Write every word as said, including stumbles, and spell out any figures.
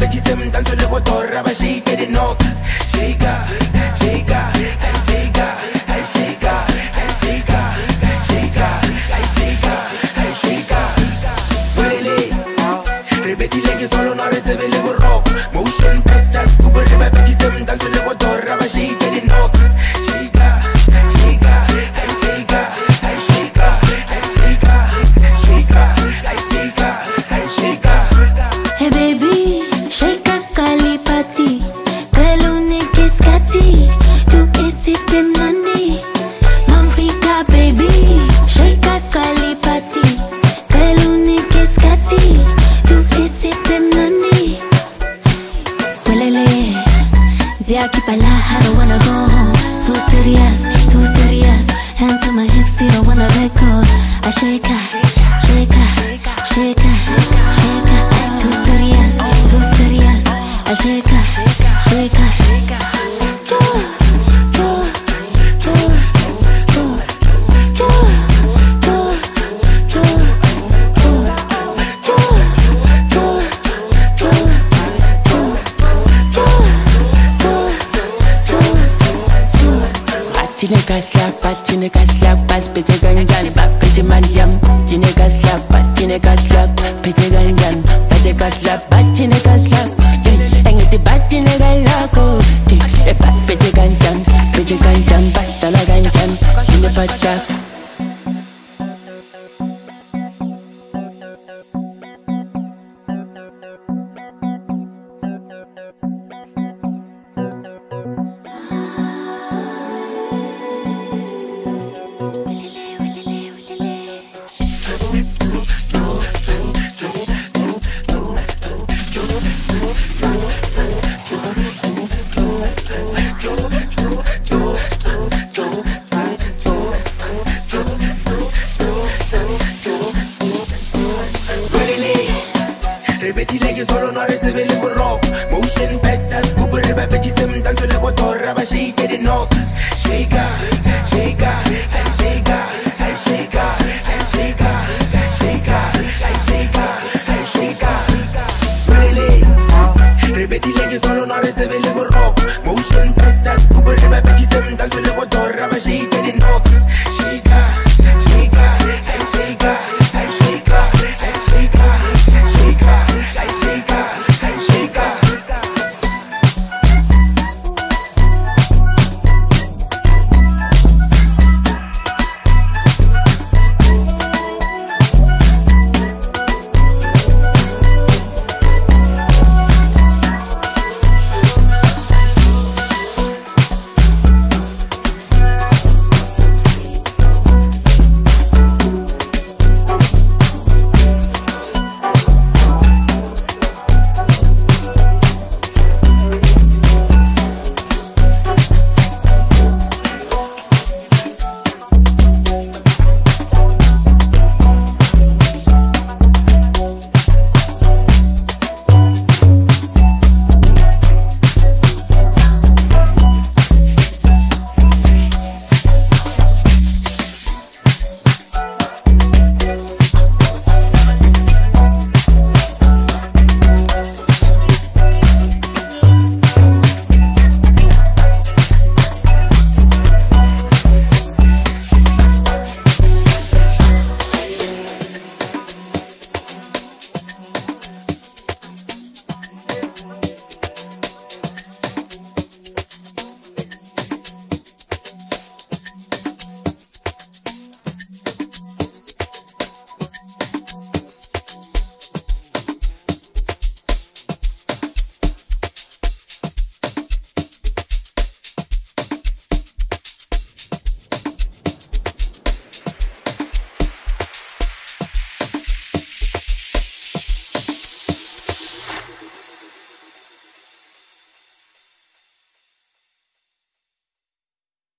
petit se mtanzo le botorra ba shake the knock. Shika, shika, hey shika, hey shika, hey shika, shika, hey shika, hey shika. Muévele, repetile que solo no recibe le rock. Motion petta, scuba le petit se mtanzo le botorra ba shake the knock. Shika, shika, hey shika, hey shika, hey shika, shika, hey shika, hey shika. Hey baby, shake us kalipati. Skati, tu isi temnani, mamfika baby, shake us kalipati, kaluni skati, tu isi temnani. Walele, ziaki pala, I don't wanna go home. Too serious, too serious. Hands on my hips, I don't wanna let go. I shake her, shake her, shake her, shake her. Too serious, too serious. I shake her, shake her. Jineka slap, jineka slap, pete gangan, pete maliam. Jineka slap, jineka slap, pete gangan, pete slap, jineka slap. Engiti bat jineka lako, pete gangan, pete gangan, batala gangan, jineka slap. Repetile che solo no recibe le rock. Motion petta, scuba le petit se mtanzo le botorra ba shake the knock.